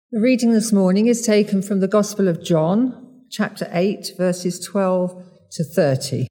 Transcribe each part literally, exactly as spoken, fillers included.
The reading this morning is taken from the Gospel of John, chapter eight, verses twelve to thirty.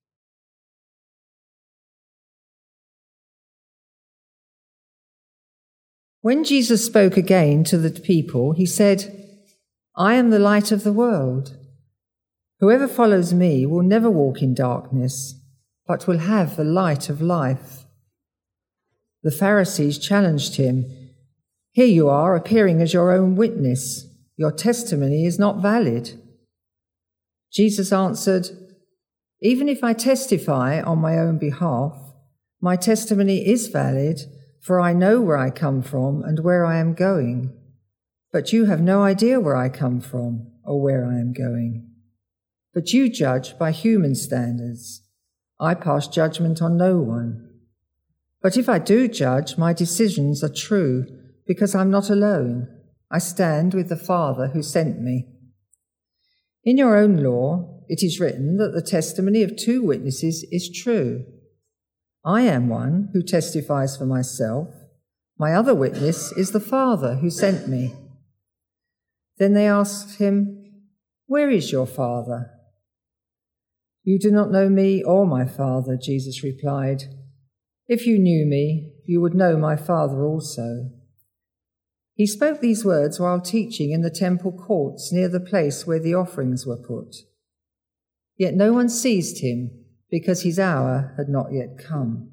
When Jesus spoke again to the people, he said, "I am the light of the world. Whoever follows me will never walk in darkness, but will have the light of life." The Pharisees challenged him, "Here you are, appearing as your own witness. Your testimony is not valid." Jesus answered, "Even if I testify on my own behalf, my testimony is valid, for I know where I come from and where I am going. But you have no idea where I come from or where I am going. But you judge by human standards. I pass judgment on no one. But if I do judge, my decisions are true, because I'm not alone. I stand with the Father who sent me. In your own law, it is written that the testimony of two witnesses is true. I am one who testifies for myself. My other witness is the Father who sent me." Then they asked him, "Where is your Father?" "You do not know me or my Father," Jesus replied. "If you knew me, you would know my Father also." He spoke these words while teaching in the temple courts near the place where the offerings were put. Yet no one seized him, because his hour had not yet come.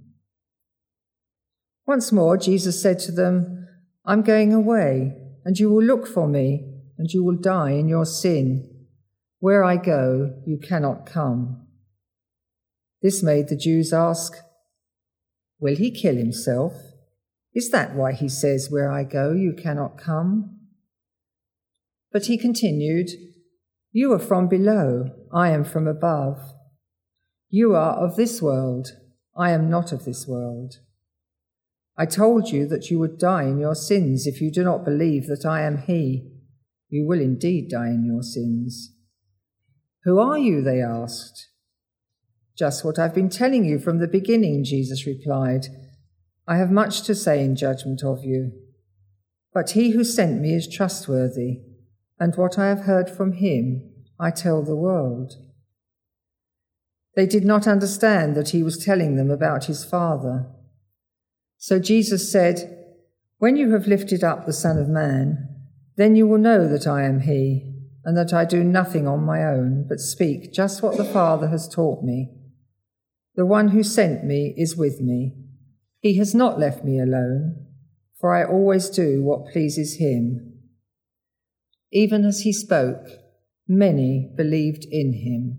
Once more, Jesus said to them, "I'm going away, and you will look for me, and you will die in your sin. Where I go, you cannot come." This made the Jews ask, "Will he kill himself? Is that why he says, 'Where I go, you cannot come'?" But he continued, "You are from below, I am from above. You are of this world, I am not of this world. I told you that you would die in your sins if you do not believe that I am he. You will indeed die in your sins." "Who are you?" they asked. "Just what I've been telling you from the beginning," Jesus replied. "I have much to say in judgment of you. But he who sent me is trustworthy, and what I have heard from him I tell the world." They did not understand that he was telling them about his Father. So Jesus said, "When you have lifted up the Son of Man, then you will know that I am he, and that I do nothing on my own, but speak just what the Father has taught me. The one who sent me is with me. He has not left me alone, for I always do what pleases him." Even as he spoke, many believed in him.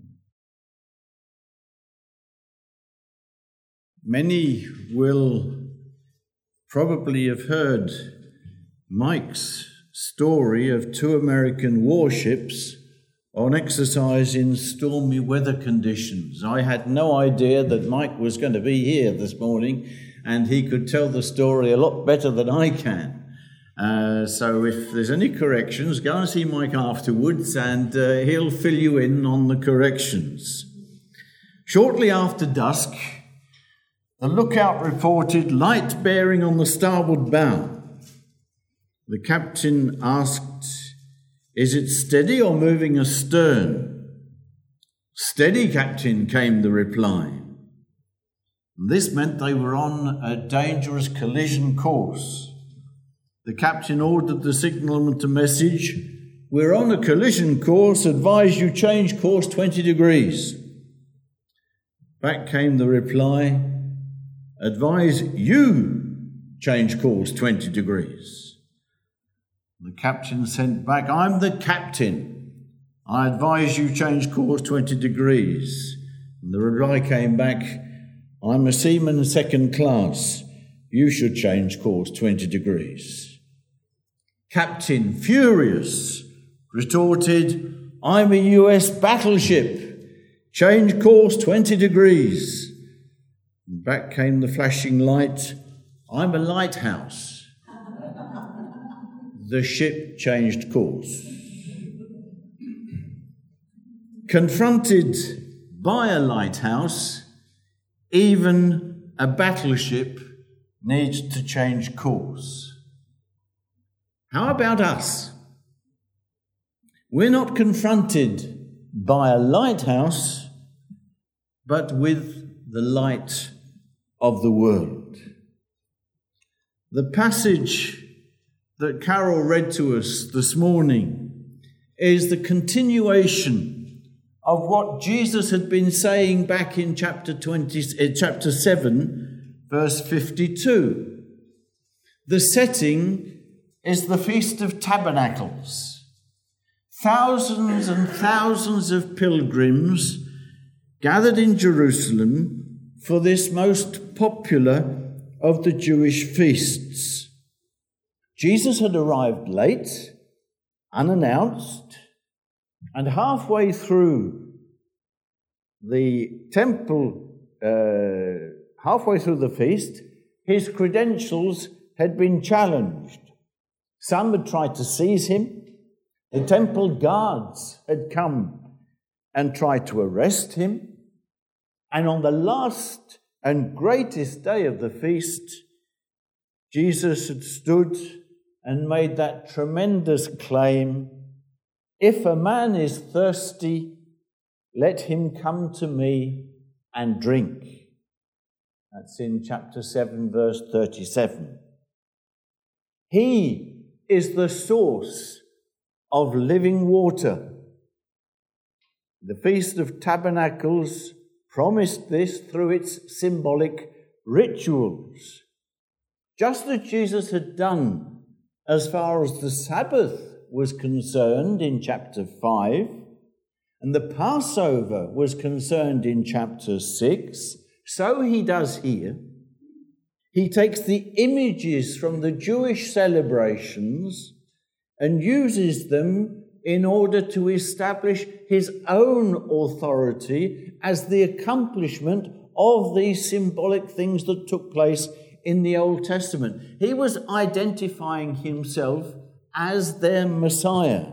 Many will probably have heard Mike's story of two American warships on exercise in stormy weather conditions. I had no idea that Mike was going to be here this morning, and he could tell the story a lot better than I can. Uh, so if there's any corrections, go and see Mike afterwards, and uh, he'll fill you in on the corrections. Shortly after dusk, the lookout reported light bearing on the starboard bow. The captain asked, "Is it steady or moving astern?" "Steady, Captain," came the reply. This meant they were on a dangerous collision course. The captain ordered the signalman to message, "We're on a collision course, advise you change course twenty degrees. Back came the reply, "Advise you change course twenty degrees. The captain sent back, "I'm the captain. I advise you change course twenty degrees. And the reply came back, "I'm a seaman second class. You should change course twenty degrees. Captain, furious, retorted, "I'm a U S battleship. Change course twenty degrees. And back came the flashing light, "I'm a lighthouse." The ship changed course. Confronted by a lighthouse, even a battleship needs to change course. How about us? We're not confronted by a lighthouse, but with the light of the world. The passage that Carol read to us this morning is the continuation of what Jesus had been saying back in chapter twenty, uh, chapter seven, verse fifty-two. The setting is the Feast of Tabernacles. Thousands and thousands of pilgrims gathered in Jerusalem for this most popular of the Jewish feasts. Jesus had arrived late, unannounced, and halfway through the temple, uh, halfway through the feast, his credentials had been challenged. Some had tried to seize him. The temple guards had come and tried to arrest him. And on the last and greatest day of the feast, Jesus had stood and made that tremendous claim, "If a man is thirsty, let him come to me and drink." That's in chapter seven, verse thirty-seven. He is the source of living water. The Feast of Tabernacles promised this through its symbolic rituals. Just as Jesus had done as far as the Sabbath was concerned in chapter five, and the Passover was concerned in chapter six, so he does here. He takes the images from the Jewish celebrations and uses them in order to establish his own authority as the accomplishment of these symbolic things that took place in the Old Testament. He was identifying himself as their Messiah.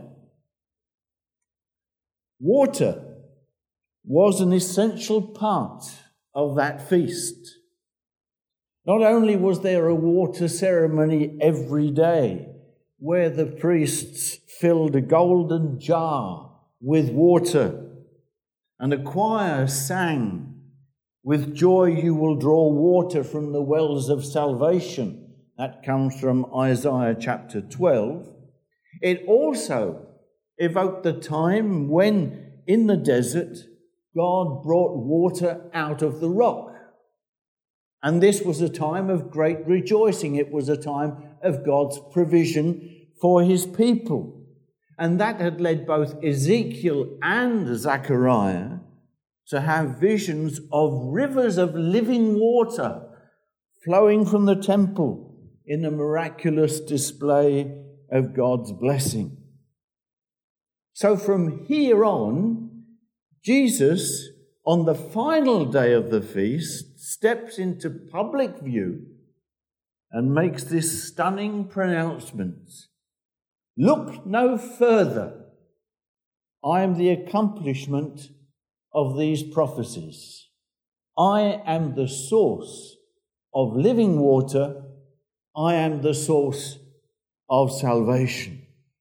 Water was an essential part of that feast. Not only was there a water ceremony every day, where the priests filled a golden jar with water, and a choir sang, "With joy you will draw water from the wells of salvation." That comes from Isaiah chapter twelve. It also evoked the time when, in the desert, God brought water out of the rock. And this was a time of great rejoicing. It was a time of God's provision for his people. And that had led both Ezekiel and Zechariah to have visions of rivers of living water flowing from the temple in a miraculous display of God's blessing. So from here on, Jesus, on the final day of the feast, steps into public view and makes this stunning pronouncement: "Look no further. I am the accomplishment of these prophecies. I am the source of living water. I am the source of salvation."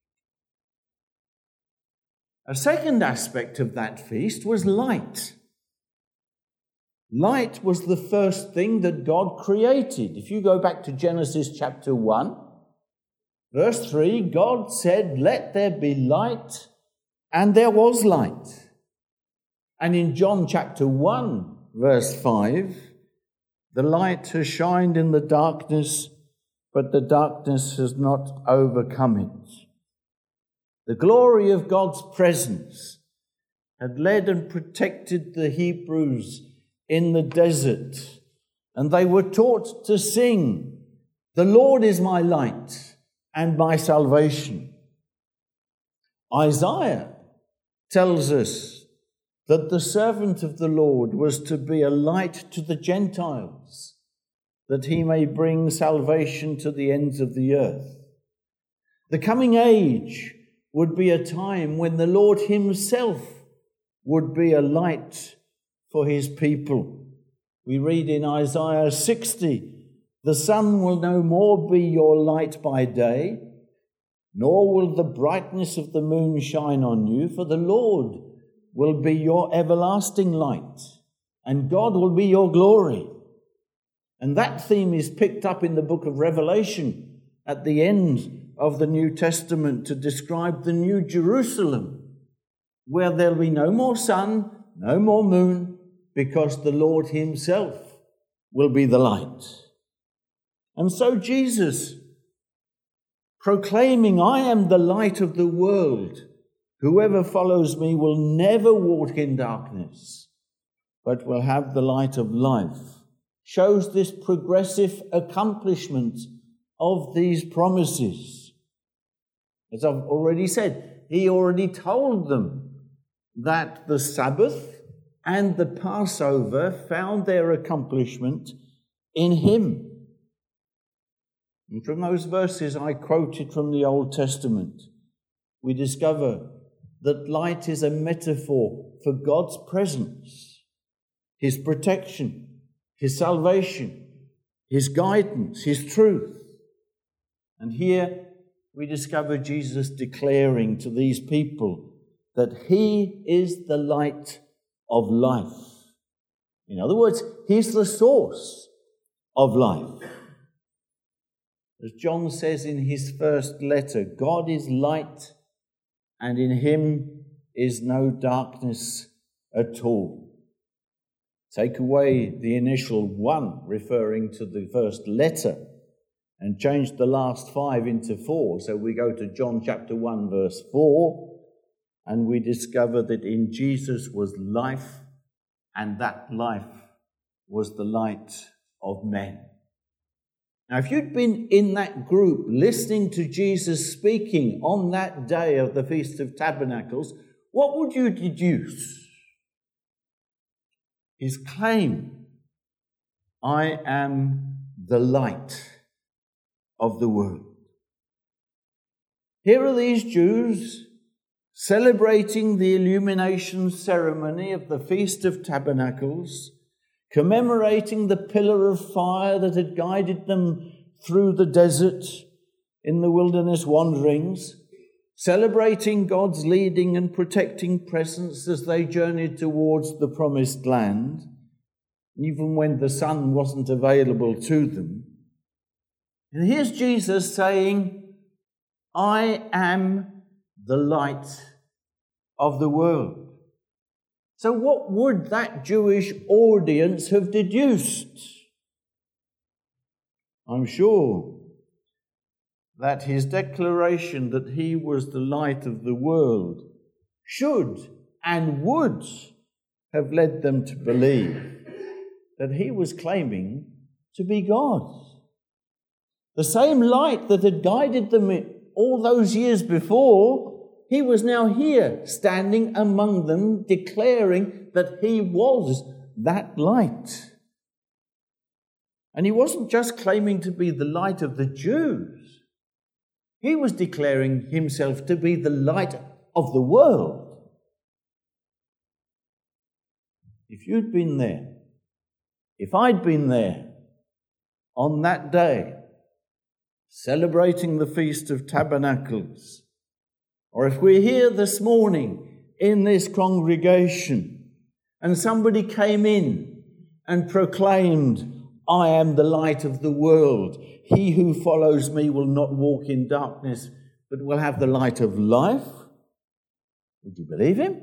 A second aspect of that feast was light. Light was the first thing that God created. If you go back to Genesis chapter one, verse three, God said, "Let there be light," and there was light. And in John chapter one, verse five, "The light has shined in the darkness, but the darkness has not overcome it." The glory of God's presence had led and protected the Hebrews in the desert, and they were taught to sing, "The Lord is my light and my salvation." Isaiah tells us that the servant of the Lord was to be a light to the Gentiles, that he may bring salvation to the ends of the earth. The coming age would be a time when the Lord himself would be a light for his people. We read in Isaiah sixty, "The sun will no more be your light by day, nor will the brightness of the moon shine on you, for the Lord will be your everlasting light, and God will be your glory. And that theme is picked up in the book of Revelation at the end of the New Testament to describe the New Jerusalem, where there'll be no more sun, no more moon, because the Lord himself will be the light. And so Jesus, proclaiming, I am the light of the world, whoever follows me will never walk in darkness, but will have the light of life, shows this progressive accomplishment of these promises. As I've already said, he already told them that the Sabbath and the Passover found their accomplishment in him. And from those verses I quoted from the Old Testament, we discover that light is a metaphor for God's presence, his protection, his salvation, his guidance, his truth. And here we discover Jesus declaring to these people that he is the light of life. In other words, he's the source of life. As John says in his first letter, God is light, and in him is no darkness at all. Take away the initial one, referring to the first letter, and change the last five into four. So we go to John chapter one, verse four, and we discover that in Jesus was life, and that life was the light of men. Now, if you'd been in that group listening to Jesus speaking on that day of the Feast of Tabernacles, what would you deduce? His claim, I am the light of the world. Here are these Jews celebrating the illumination ceremony of the Feast of Tabernacles, commemorating the pillar of fire that had guided them through the desert in the wilderness wanderings, celebrating God's leading and protecting presence as they journeyed towards the promised land, even when the sun wasn't available to them. And here's Jesus saying, I am the light of the world. So what would that Jewish audience have deduced? I'm sure that his declaration that he was the light of the world should and would have led them to believe that he was claiming to be God. The same light that had guided them all those years before, he was now here, standing among them, declaring that he was that light. And he wasn't just claiming to be the light of the Jews. He was declaring himself to be the light of the world. If you'd been there, if I'd been there on that day, celebrating the Feast of Tabernacles, or if we're here this morning in this congregation and somebody came in and proclaimed, I am the light of the world. He who follows me will not walk in darkness, but will have the light of life. Would you believe him?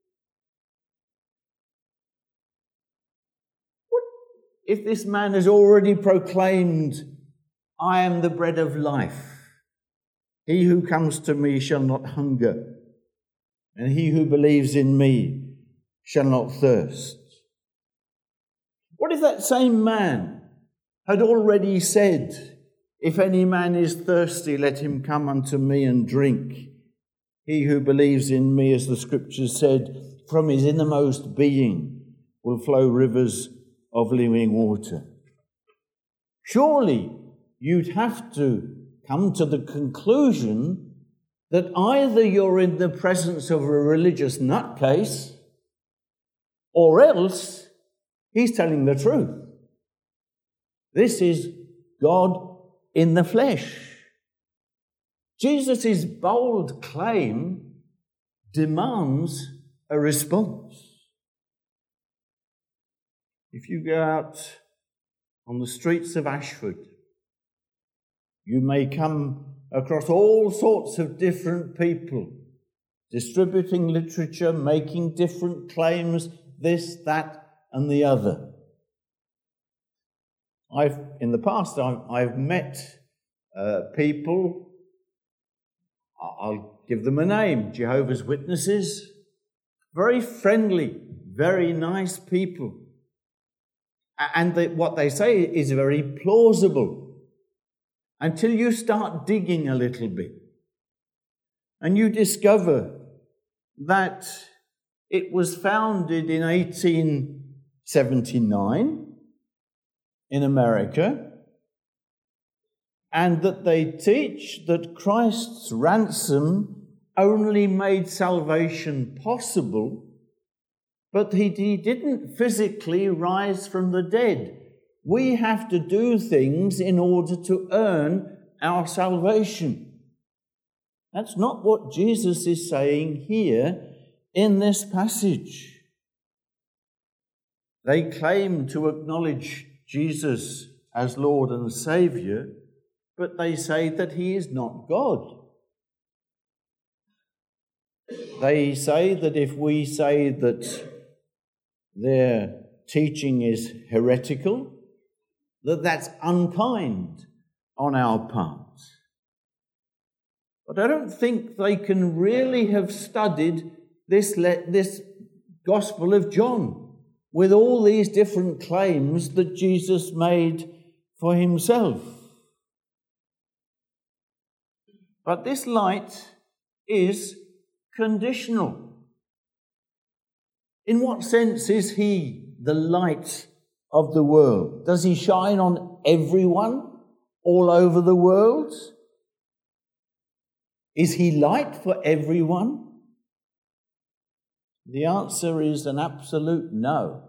What if this man has already proclaimed, I am the bread of life? He who comes to me shall not hunger, and he who believes in me shall not thirst. What if that same man had already said, if any man is thirsty, let him come unto me and drink. He who believes in me, as the scriptures said, from his innermost being will flow rivers of living water. Surely you'd have to come to the conclusion that either you're in the presence of a religious nutcase, or else he's telling the truth. This is God in the flesh. Jesus' bold claim demands a response. If you go out on the streets of Ashford, you may come across all sorts of different people distributing literature, making different claims, this, that, and the other. I've, in the past, I've, I've met uh, people, I'll give them a name, Jehovah's Witnesses, very friendly, very nice people. And they, what they say is very plausible until you start digging a little bit. And you discover that it was founded in eighteen seventy-nine in America, and that they teach that Christ's ransom only made salvation possible, but he, he didn't physically rise from the dead. We have to do things in order to earn our salvation. That's not what Jesus is saying here in this passage. They claim to acknowledge Jesus as Lord and Saviour, but they say that he is not God. They say that if we say that their teaching is heretical, that that's unkind on our part. But I don't think they can really have studied this, this Gospel of John with all these different claims that Jesus made for himself. But this light is conditional. In what sense is he the light of the world? Does he shine on everyone all over the world? Is he light for everyone? The answer is an absolute no.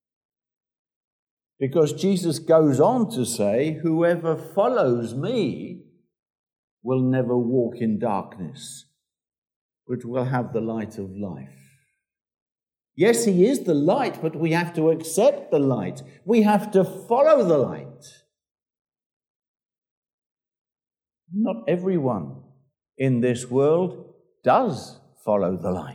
Because Jesus goes on to say, whoever follows me will never walk in darkness, but will have the light of life. Yes, he is the light, but we have to accept the light. We have to follow the light. Not everyone in this world does follow the light.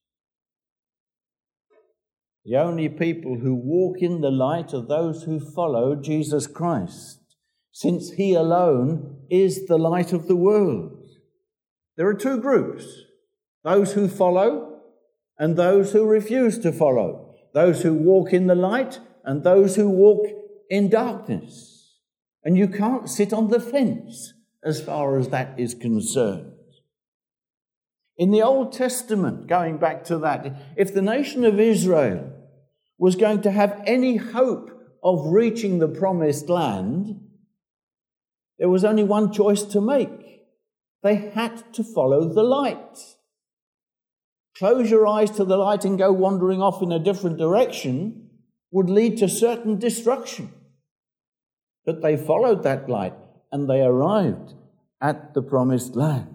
The only people who walk in the light are those who follow Jesus Christ, since he alone is the light of the world. There are two groups, those who follow and those who refuse to follow, those who walk in the light and those who walk in darkness. And you can't sit on the fence as far as that is concerned. In the Old Testament, going back to that, if the nation of Israel was going to have any hope of reaching the promised land, there was only one choice to make. They had to follow the light. Close your eyes to the light and go wandering off in a different direction would lead to certain destruction. But they followed that light and they arrived at the promised land.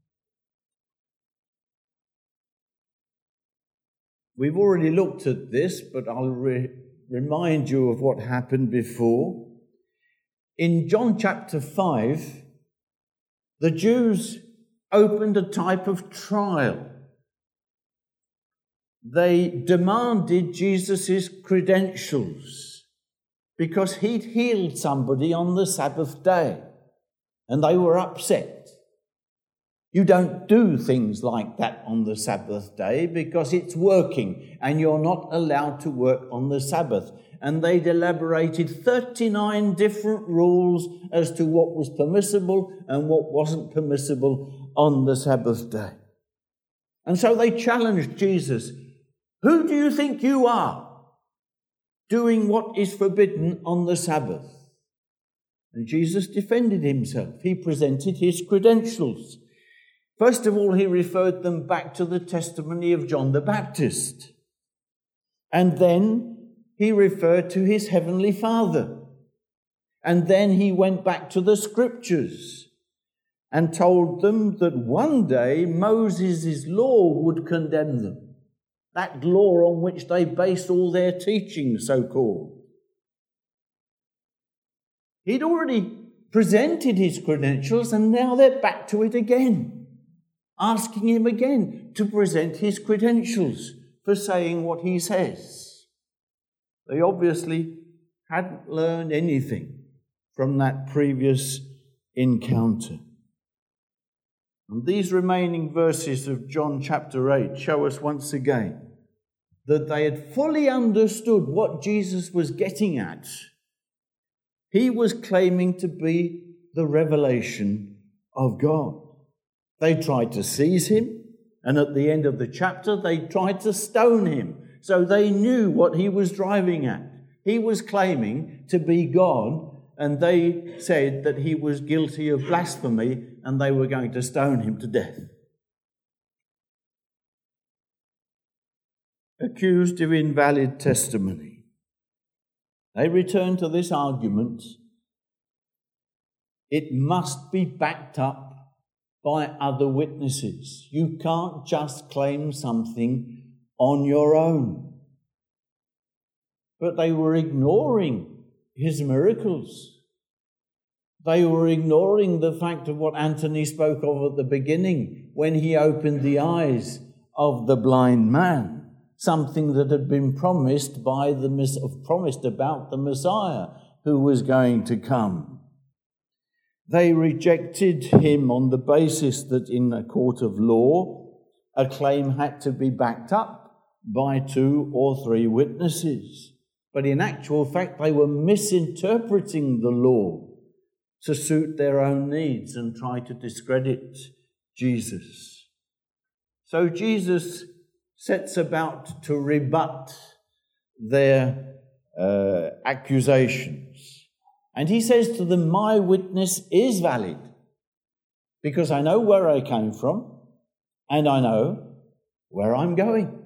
We've already looked at this, but I'll re- remind you of what happened before. In John chapter five, the Jews opened a type of trial. They demanded Jesus' credentials because he'd healed somebody on the Sabbath day, and they were upset. You don't do things like that on the Sabbath day because it's working and you're not allowed to work on the Sabbath. And they'd elaborated thirty-nine different rules as to what was permissible and what wasn't permissible on the Sabbath day. And so they challenged Jesus. Who do you think you are doing what is forbidden on the Sabbath? And Jesus defended himself. He presented his credentials. First of all, he referred them back to the testimony of John the Baptist. And then he referred to his heavenly Father. And then he went back to the Scriptures. and told them that one day Moses' law would condemn them, that law on which they based all their teaching, so-called. He'd already presented his credentials, and now they're back to it again, asking him again to present his credentials for saying what he says. They obviously hadn't learned anything from that previous encounter. And these remaining verses of John chapter eight show us once again that they had fully understood what Jesus was getting at. He was claiming to be the revelation of God. They tried to seize him, and at the end of the chapter, they tried to stone him. So they knew what he was driving at. He was claiming to be God, and they said that he was guilty of blasphemy, and they were going to stone him to death. Accused of invalid testimony. They return to this argument. It must be backed up by other witnesses. You can't just claim something on your own. But they were ignoring his miracles. They were ignoring the fact of what Anthony spoke of at the beginning when he opened the eyes of the blind man. Something that had been promised by the promised about the Messiah who was going to come. They rejected him on the basis that in a court of law, a claim had to be backed up by two or three witnesses. But in actual fact, they were misinterpreting the law to suit their own needs and try to discredit Jesus. So Jesus sets about to rebut their uh, accusations. And he says to them, my witness is valid because I know where I came from and I know where I'm going.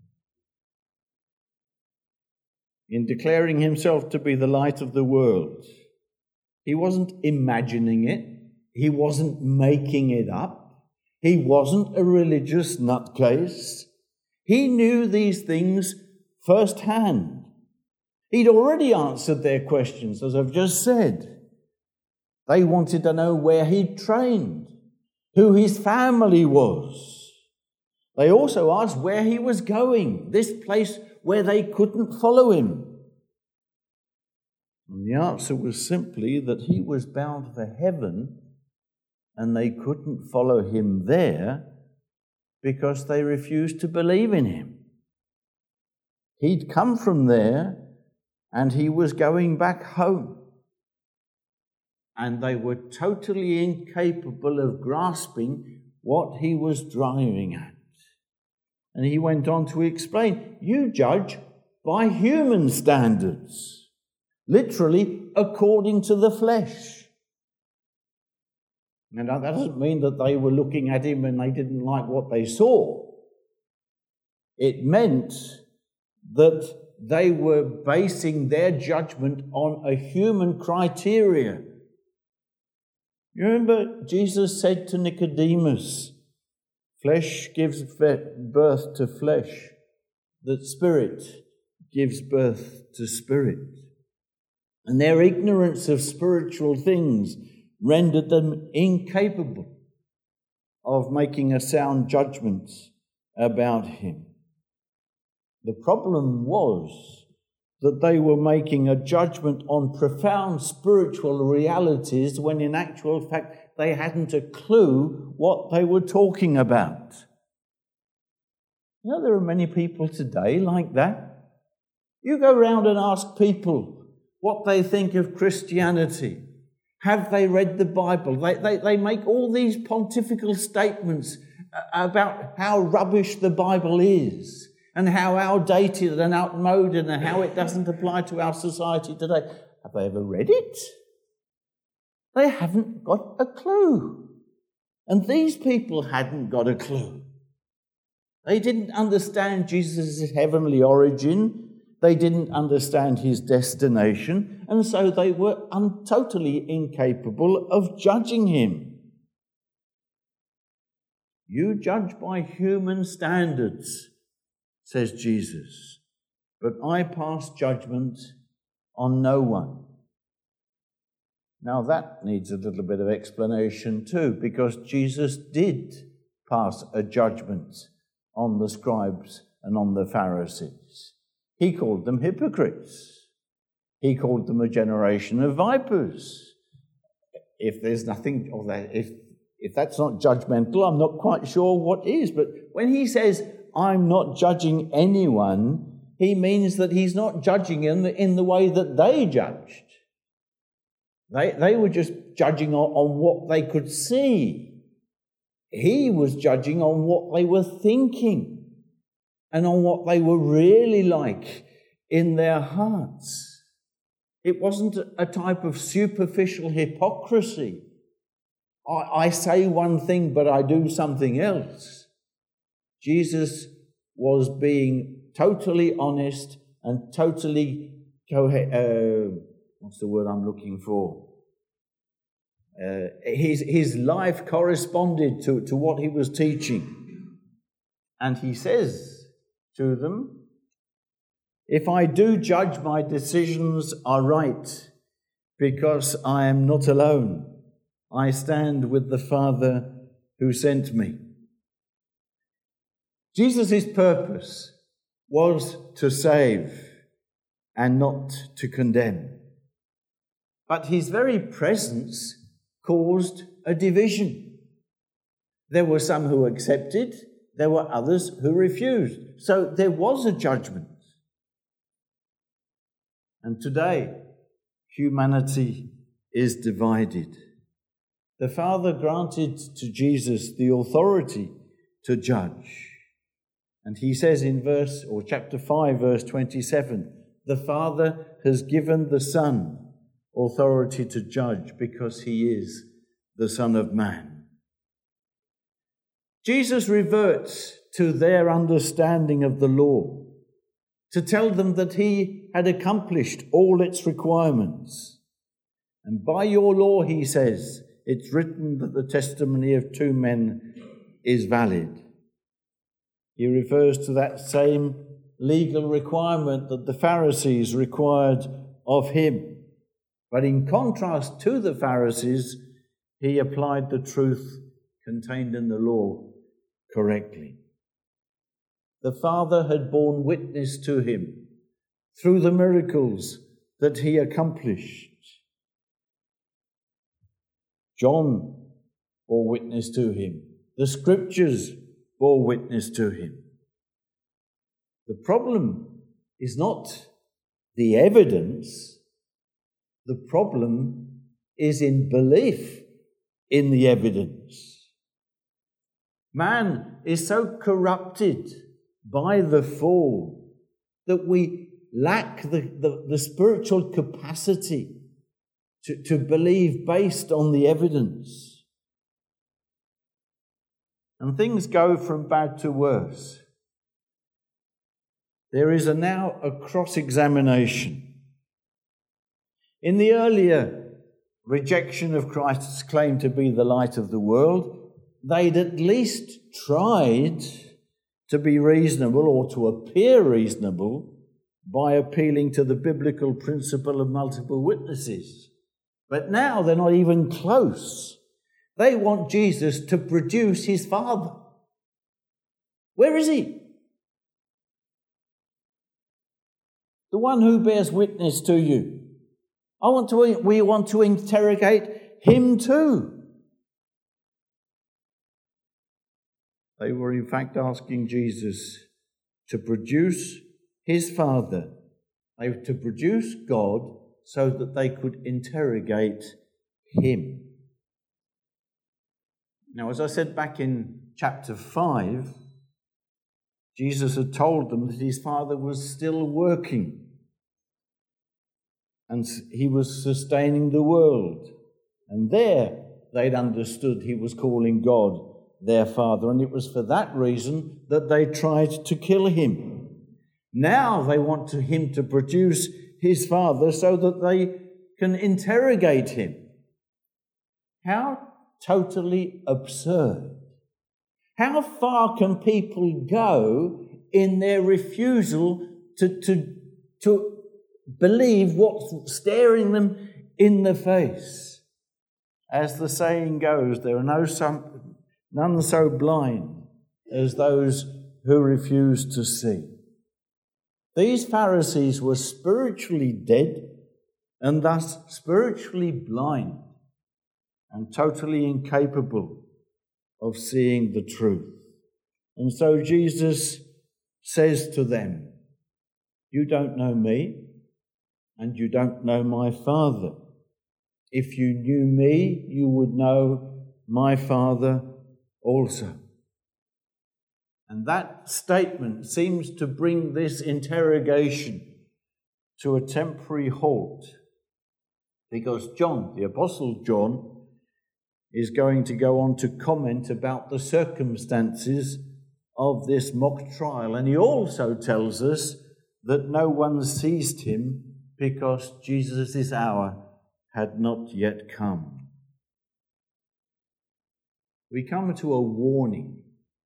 In declaring himself to be the light of the world, he wasn't imagining it. He wasn't making it up. He wasn't a religious nutcase. He knew these things firsthand. He'd already answered their questions, as I've just said. They wanted to know where he'd trained, who his family was. They also asked where he was going, this place where they couldn't follow him. And the answer was simply that he was bound for heaven and they couldn't follow him there because they refused to believe in him. He'd come from there and he was going back home. And they were totally incapable of grasping what he was driving at. And he went on to explain, you judge by human standards, literally according to the flesh. And that doesn't mean that they were looking at him and they didn't like what they saw. It meant that they were basing their judgment on a human criteria. You remember Jesus said to Nicodemus, flesh gives birth to flesh, that spirit gives birth to spirit. And their ignorance of spiritual things rendered them incapable of making a sound judgment about him. The problem was that they were making a judgment on profound spiritual realities when in actual fact they hadn't a clue what they were talking about. You know, there are many people today like that. You go round and ask people what they think of Christianity. Have they read the Bible? They, they, they make all these pontifical statements about how rubbish the Bible is and how outdated and outmoded and how it doesn't apply to our society today. Have they ever read it? They haven't got a clue. And these people hadn't got a clue. They didn't understand Jesus' heavenly origin. They didn't understand his destination. And so they were un- totally incapable of judging him. You judge by human standards, says Jesus, but I pass judgment on no one. Now that needs a little bit of explanation too, because Jesus did pass a judgment on the scribes and on the Pharisees. He called them hypocrites. He called them a generation of vipers. If there's nothing, or that, if if that's not judgmental, I'm not quite sure what is. But when he says, I'm not judging anyone, he means that he's not judging in the, in the way that they judged. They, they were just judging on, on what they could see. He was judging on what they were thinking and on what they were really like in their hearts. It wasn't a type of superficial hypocrisy. I, I say one thing, but I do something else. Jesus was being totally honest and totally, co- uh, what's the word I'm looking for? Uh, his, his life corresponded to, to what he was teaching. And he says to them, if I do judge, my decisions are right, because I am not alone. I stand with the Father who sent me. Jesus' purpose was to save and not to condemn. But his very presence caused a division. There were some who accepted, there were others who refused. So there was a judgment. And today, humanity is divided. The Father granted to Jesus the authority to judge. And he says in verse, or chapter five, verse twenty-seven, the Father has given the Son authority to judge because he is the Son of Man. Jesus reverts to their understanding of the law to tell them that he had accomplished all its requirements. And by your law, he says, it's written that the testimony of two men is valid. He refers to that same legal requirement that the Pharisees required of him. But in contrast to the Pharisees, he applied the truth contained in the law correctly. The Father had borne witness to him through the miracles that he accomplished. John bore witness to him. The Scriptures bore witness to him. The problem is not the evidence. The problem is in belief in the evidence. Man is so corrupted by the fall that we lack the, the, the spiritual capacity to, to believe based on the evidence. And things go from bad to worse. There is a now a cross-examination. In the earlier rejection of Christ's claim to be the light of the world, they'd at least tried to be reasonable or to appear reasonable by appealing to the biblical principle of multiple witnesses. But now they're not even close. They want Jesus to produce his Father. Where is he? The one who bears witness to you. I want to, we want to interrogate him too. They were in fact asking Jesus to produce his Father, they were to produce God so that they could interrogate him. Now, as I said back in chapter five, Jesus had told them that his Father was still working and he was sustaining the world. And there they'd understood he was calling God their Father, and it was for that reason that they tried to kill him. Now they want to him to produce his Father so that they can interrogate him. How totally absurd. How far can people go in their refusal to, to, to believe what's staring them in the face? As the saying goes, there are no some, none so blind as those who refuse to see. These Pharisees were spiritually dead and thus spiritually blind and totally incapable of seeing the truth. And so Jesus says to them, you don't know me and you don't know my Father. If you knew me, you would know my Father also. And that statement seems to bring this interrogation to a temporary halt, because John, the Apostle John, is going to go on to comment about the circumstances of this mock trial. And he also tells us that no one seized him because Jesus' hour had not yet come. We come to a warning.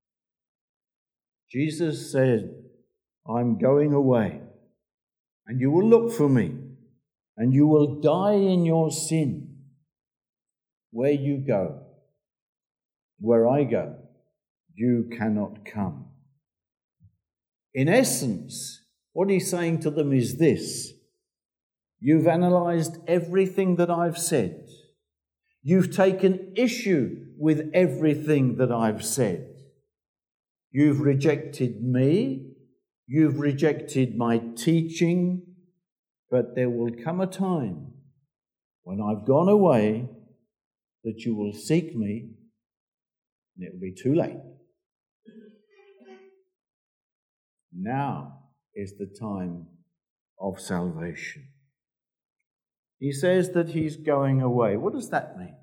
Jesus said, I'm going away, and you will look for me, and you will die in your sin. Where you go, where I go, you cannot come. In essence, what he's saying to them is this: you've analysed everything that I've said. You've taken issue with everything that I've said. You've rejected me. You've rejected my teaching. But there will come a time when I've gone away that you will seek me, and it will be too late. Now is the time of salvation. He says that he's going away. What does that mean?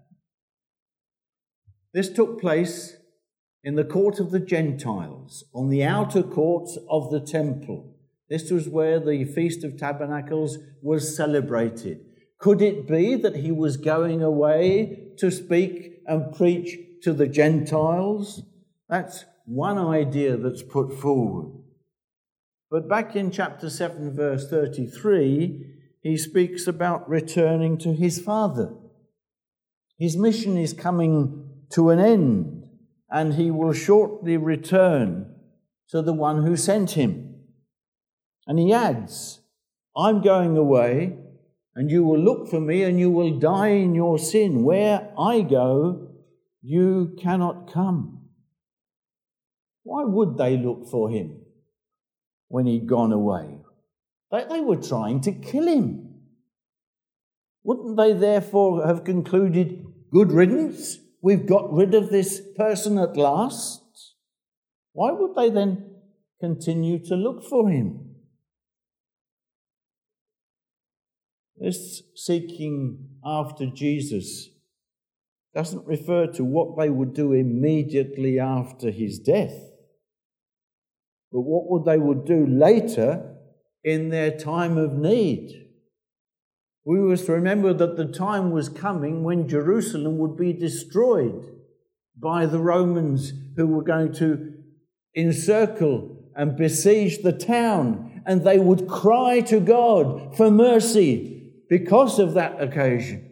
This took place in the court of the Gentiles, on the outer courts of the temple. This was where the Feast of Tabernacles was celebrated. Could it be that he was going away to speak and preach to the Gentiles? That's one idea that's put forward. But back in chapter seven, verse thirty-three, he speaks about returning to his Father. His mission is coming to an end, and he will shortly return to the one who sent him. And he adds, I'm going away, and you will look for me, and you will die in your sin. Where I go, you cannot come. Why would they look for him when he'd gone away? They, they were trying to kill him. Wouldn't they therefore have concluded, good riddance, we've got rid of this person at last? Why would they then continue to look for him? This seeking after Jesus doesn't refer to what they would do immediately after his death, but what would they would do later in their time of need. We must remember that the time was coming when Jerusalem would be destroyed by the Romans, who were going to encircle and besiege the town, and they would cry to God for mercy because of that occasion.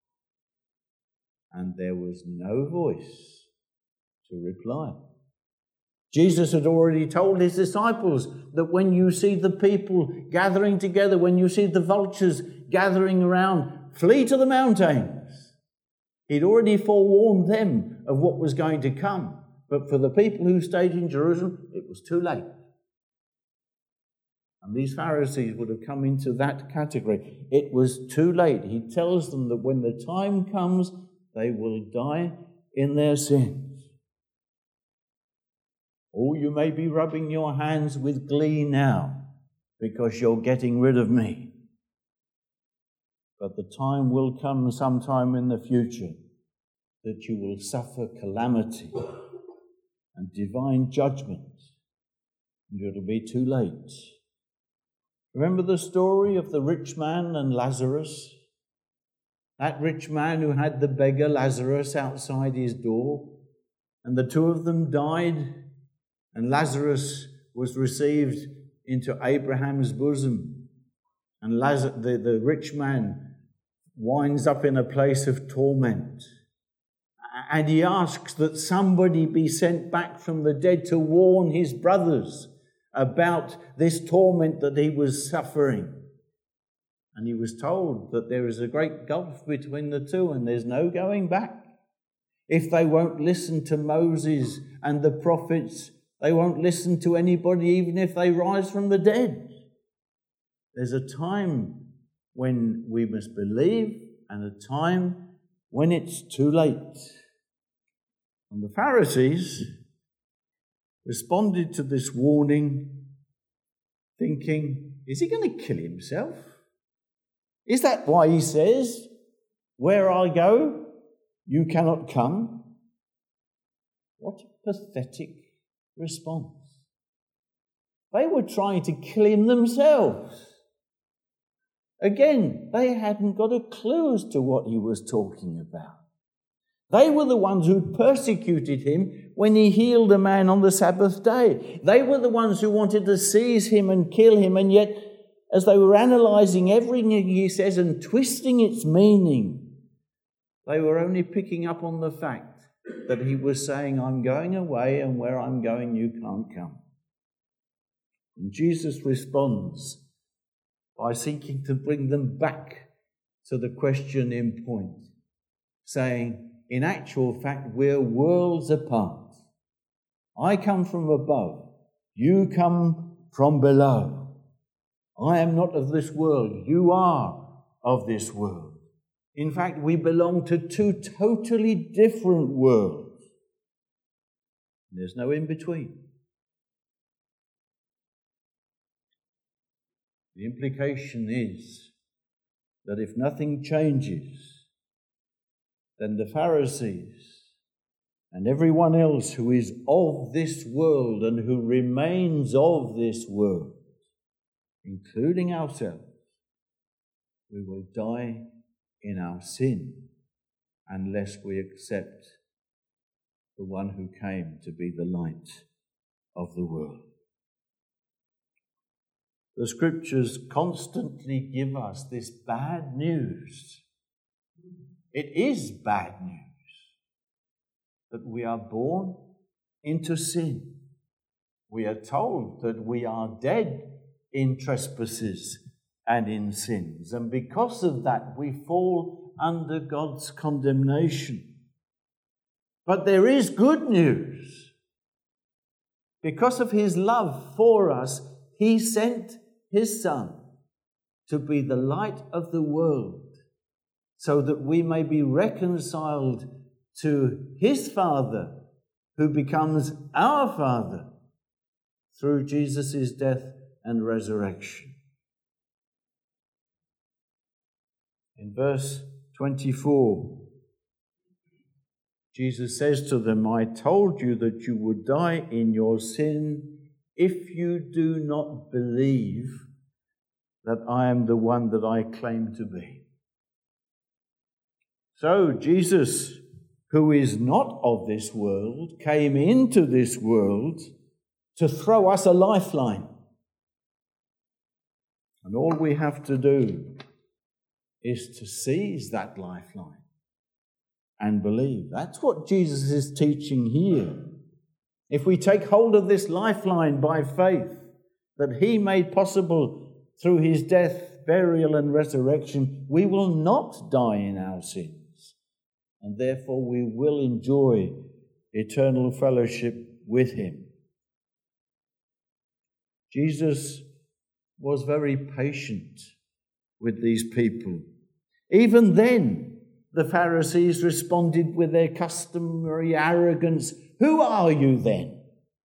And there was no voice to reply. Jesus had already told his disciples that when you see the people gathering together, when you see the vultures gathering around, flee to the mountains. He'd already forewarned them of what was going to come. But for the people who stayed in Jerusalem, it was too late. And these Pharisees would have come into that category. It was too late. He tells them that when the time comes, they will die in their sins. Or you may be rubbing your hands with glee now because you're getting rid of me. But the time will come sometime in the future that you will suffer calamity and divine judgment, and it'll be too late. Remember the story of the rich man and Lazarus? That rich man who had the beggar Lazarus outside his door. And the two of them died, and Lazarus was received into Abraham's bosom. And Lazarus, the, the rich man winds up in a place of torment. And he asks that somebody be sent back from the dead to warn his brothers about this torment that he was suffering. And he was told that there is a great gulf between the two and there's no going back. If they won't listen to Moses and the prophets, they won't listen to anybody even if they rise from the dead. There's a time when we must believe and a time when it's too late. And the Pharisees responded to this warning thinking, is he going to kill himself? Is that why he says, where I go, you cannot come? What a pathetic response. They were trying to kill him themselves. Again, they hadn't got a clue as to what he was talking about. They were the ones who persecuted him when he healed a man on the Sabbath day. They were the ones who wanted to seize him and kill him, and yet as they were analysing everything he says and twisting its meaning, they were only picking up on the fact that he was saying, I'm going away, and where I'm going you can't come. And Jesus responds by seeking to bring them back to the question in point, saying, in actual fact, we're worlds apart. I come from above, you come from below. I am not of this world, you are of this world. In fact, we belong to two totally different worlds. There's no in between. The implication is that if nothing changes, then the Pharisees and everyone else who is of this world and who remains of this world, including ourselves, we will die in our sin unless we accept the one who came to be the light of the world. The scriptures constantly give us this bad news. It is bad news that we are born into sin. We are told that we are dead in trespasses and in sins, and because of that we fall under God's condemnation. But there is good news. Because of his love for us, he sent his Son to be the light of the world, so that we may be reconciled to his Father, who becomes our Father through Jesus' death and resurrection. In verse twenty-four, Jesus says to them, I told you that you would die in your sin if you do not believe that I am the one that I claim to be. So Jesus, who is not of this world, came into this world to throw us a lifeline. And all we have to do is to seize that lifeline and believe. That's what Jesus is teaching here. If we take hold of this lifeline by faith that he made possible through his death, burial, and resurrection, we will not die in our sins, and therefore we will enjoy eternal fellowship with him. Jesus was very patient with these people. Even then, the Pharisees responded with their customary arrogance, who are you then?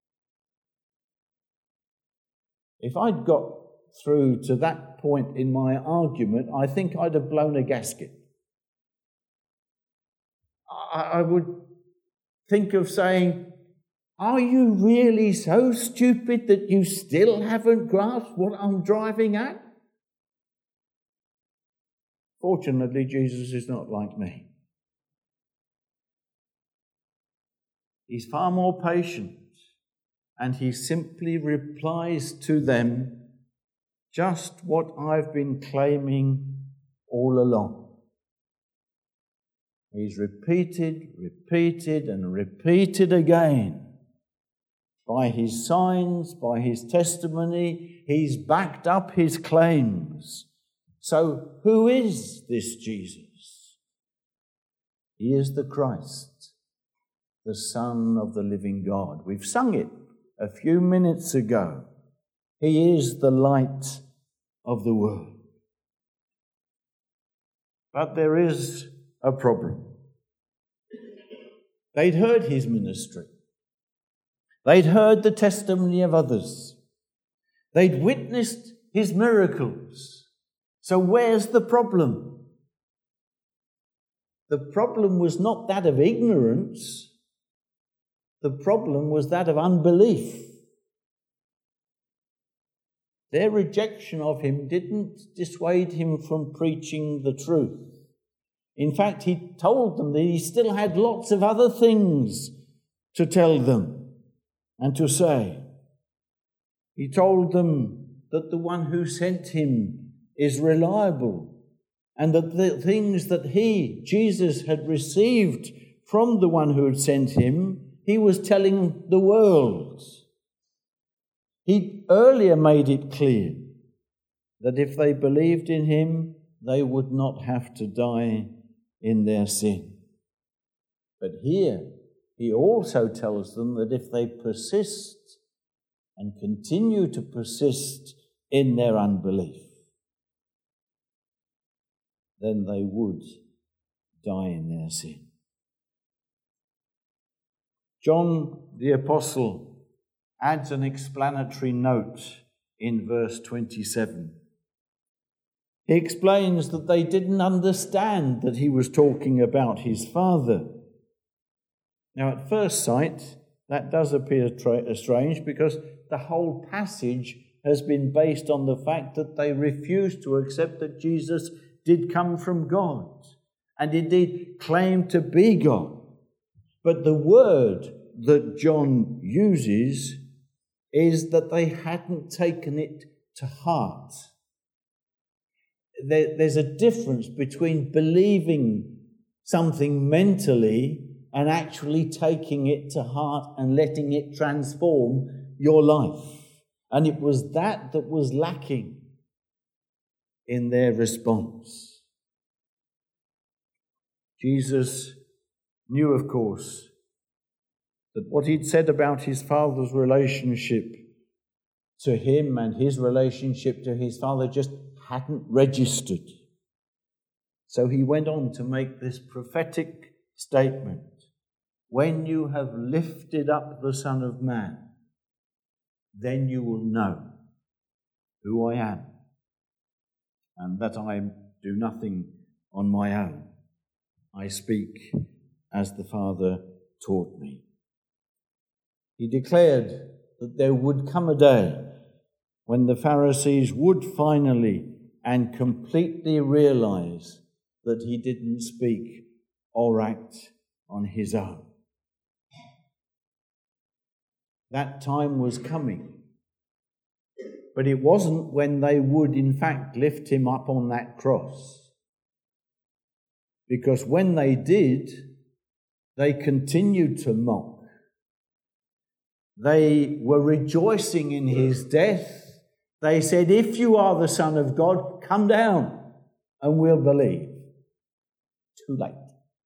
If I'd got through to that point in my argument, I think I'd have blown a gasket. I, I would think of saying, are you really so stupid that you still haven't grasped what I'm driving at? Fortunately, Jesus is not like me. He's far more patient, and he simply replies to them just what I've been claiming all along. He's repeated, repeated, and repeated again. By his signs, by his testimony, he's backed up his claims. So who is this Jesus? He is the Christ, the Son of the living God. We've sung it a few minutes ago. He is the light of the world. But there is a problem. They'd heard his ministry. They'd heard the testimony of others. They'd witnessed his miracles. So where's the problem? The problem was not that of ignorance. The problem was that of unbelief. Their rejection of him didn't dissuade him from preaching the truth. In fact, he told them that he still had lots of other things to tell them and to say. He told them that the one who sent him is reliable, and that the things that he, Jesus, had received from the one who had sent him, he was telling the world. He earlier made it clear that if they believed in him, they would not have to die in their sin. But here, he also tells them that if they persist and continue to persist in their unbelief, then they would die in their sin. John the Apostle adds an explanatory note in verse twenty-seven. He explains that they didn't understand that he was talking about his Father. Now, at first sight, that does appear tra- strange because the whole passage has been based on the fact that they refused to accept that Jesus did come from God and indeed claimed to be God. But the word that John uses is that they hadn't taken it to heart. There, there's a difference between believing something mentally and actually taking it to heart and letting it transform your life. And it was that that was lacking in their response. Jesus knew, of course, that what he'd said about his Father's relationship to him and his relationship to his Father just hadn't registered. So he went on to make this prophetic statement: when you have lifted up the Son of Man, then you will know who I am, and that I do nothing on my own. I speak as the Father taught me. He declared that there would come a day when the Pharisees would finally and completely realize that he didn't speak or act on his own. That time was coming. But it wasn't when they would, in fact, lift him up on that cross. Because when they did, they continued to mock. They were rejoicing in his death. They said, if you are the Son of God, come down and we'll believe. Too late.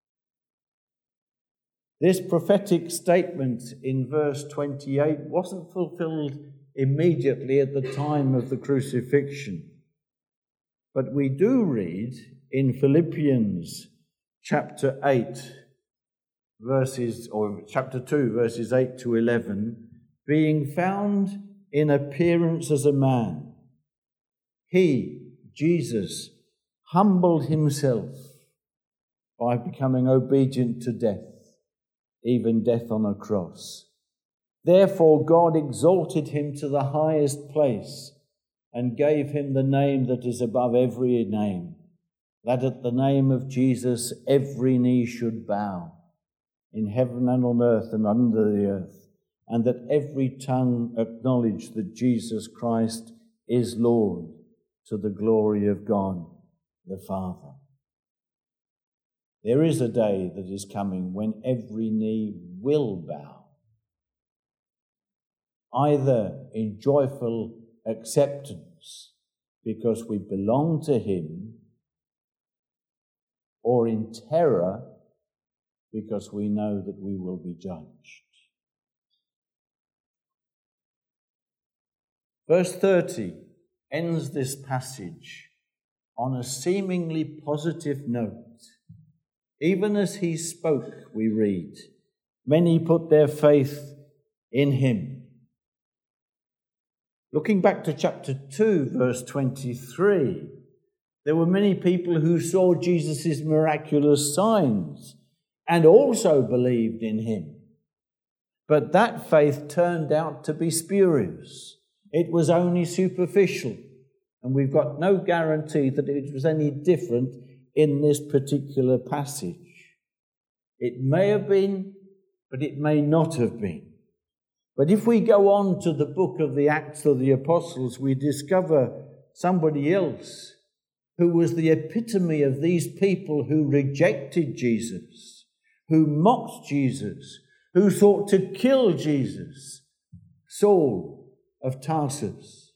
This prophetic statement in verse twenty-eight wasn't fulfilled immediately at the time of the crucifixion. But we do read in Philippians chapter eight, verses, or chapter two, verses eight to eleven, being found in appearance as a man, he, Jesus, humbled himself by becoming obedient to death, even death on a cross. Therefore God exalted him to the highest place and gave him the name that is above every name, that at the name of Jesus every knee should bow, in heaven and on earth and under the earth, and that every tongue acknowledge that Jesus Christ is Lord, to the glory of God the Father. There is a day that is coming when every knee will bow, either in joyful acceptance because we belong to Him, or in terror because we know that we will be judged. Verse thirty ends this passage on a seemingly positive note. Even as he spoke, we read, many put their faith in him. Looking back to chapter two, verse twenty-three, there were many people who saw Jesus' miraculous signs and also believed in him. But that faith turned out to be spurious. It was only superficial, and we've got no guarantee that it was any different in this particular passage. It may have been, but it may not have been. But if we go on to the book of the Acts of the Apostles, we discover somebody else who was the epitome of these people who rejected Jesus, who mocked Jesus, who sought to kill Jesus, Saul of Tarsus.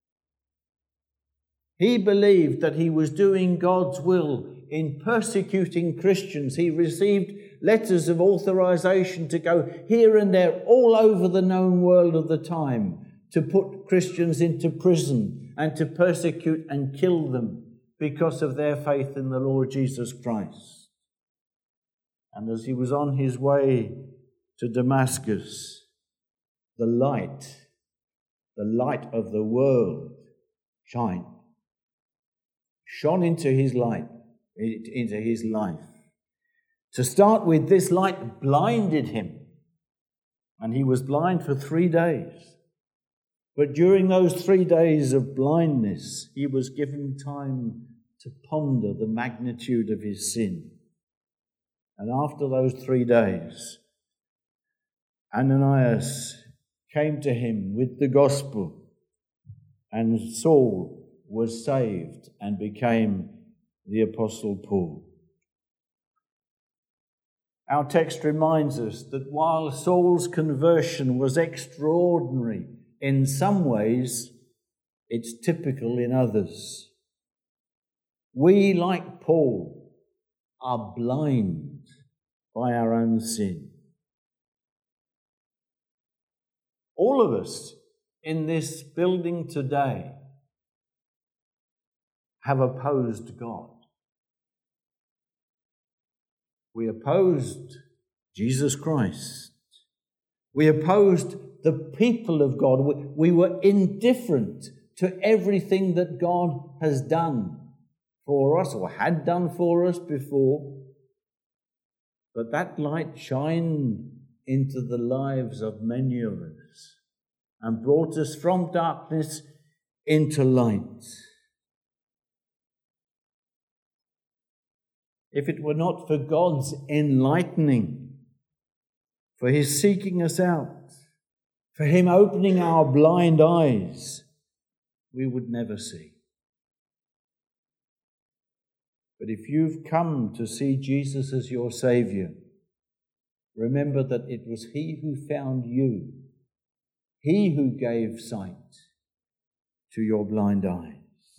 He believed that he was doing God's will in persecuting Christians. He received letters of authorization to go here and there all over the known world of the time to put Christians into prison and to persecute and kill them because of their faith in the Lord Jesus Christ. And as he was on his way to Damascus, the light, the light of the world shined, shone into his light, into his life. To start with, this light blinded him, and he was blind for three days. But during those three days of blindness, he was given time to ponder the magnitude of his sin. And after those three days, Ananias came to him with the gospel, and Saul was saved and became the Apostle Paul. Our text reminds us that while Saul's conversion was extraordinary in some ways, it's typical in others. We, like Paul, are blind by our own sin. All of us in this building today have opposed God. We opposed Jesus Christ. We opposed the people of God. We were indifferent to everything that God has done for us or had done for us before. But that light shined into the lives of many of us and brought us from darkness into light. If it were not for God's enlightening, for his seeking us out, for him opening our blind eyes, we would never see. But if you've come to see Jesus as your Saviour, remember that it was he who found you, he who gave sight to your blind eyes.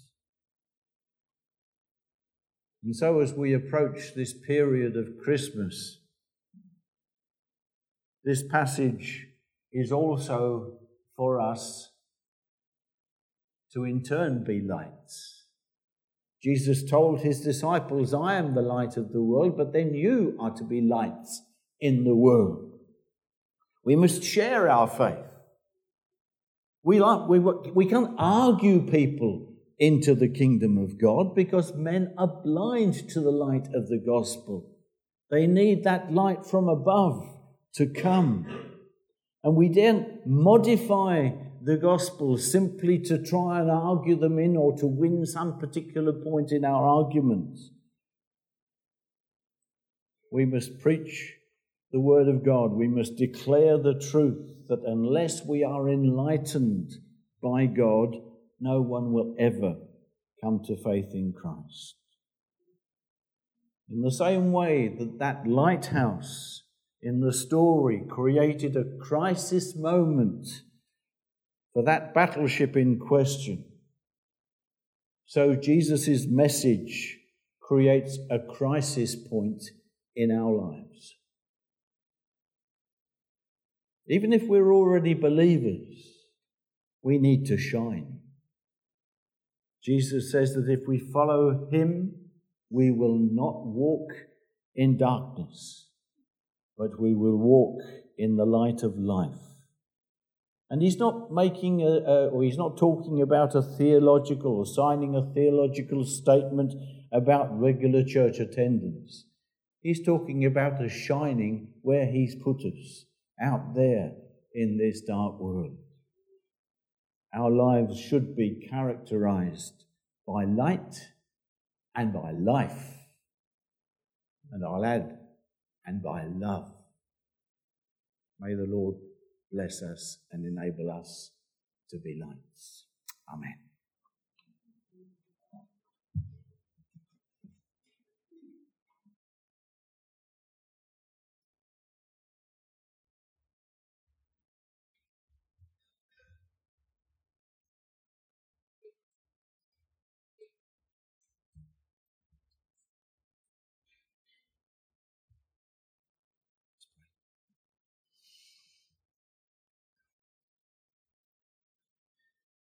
And so as we approach this period of Christmas, this passage is also for us to in turn be lights. Jesus told his disciples, I am the light of the world, but then you are to be lights in the world. We must share our faith. We, like, we, we can't argue people into the kingdom of God because men are blind to the light of the gospel. They need that light from above to come. And we daren't modify the gospel simply to try and argue them in or to win some particular point in our arguments. We must preach the Word of God. We must declare the truth that unless we are enlightened by God, no one will ever come to faith in Christ. In the same way that that lighthouse in the story created a crisis moment for that battleship in question, so Jesus' message creates a crisis point in our lives. Even if we're already believers, we need to shine. Jesus says that if we follow him, we will not walk in darkness, but we will walk in the light of life. And he's not making a, a or he's not talking about a theological or signing a theological statement about regular church attendance. He's talking about us shining where he's put us, out there in this dark world. Our lives should be characterized by light and by life. And I'll add, and by love. May the Lord bless us and enable us to be lights. Amen.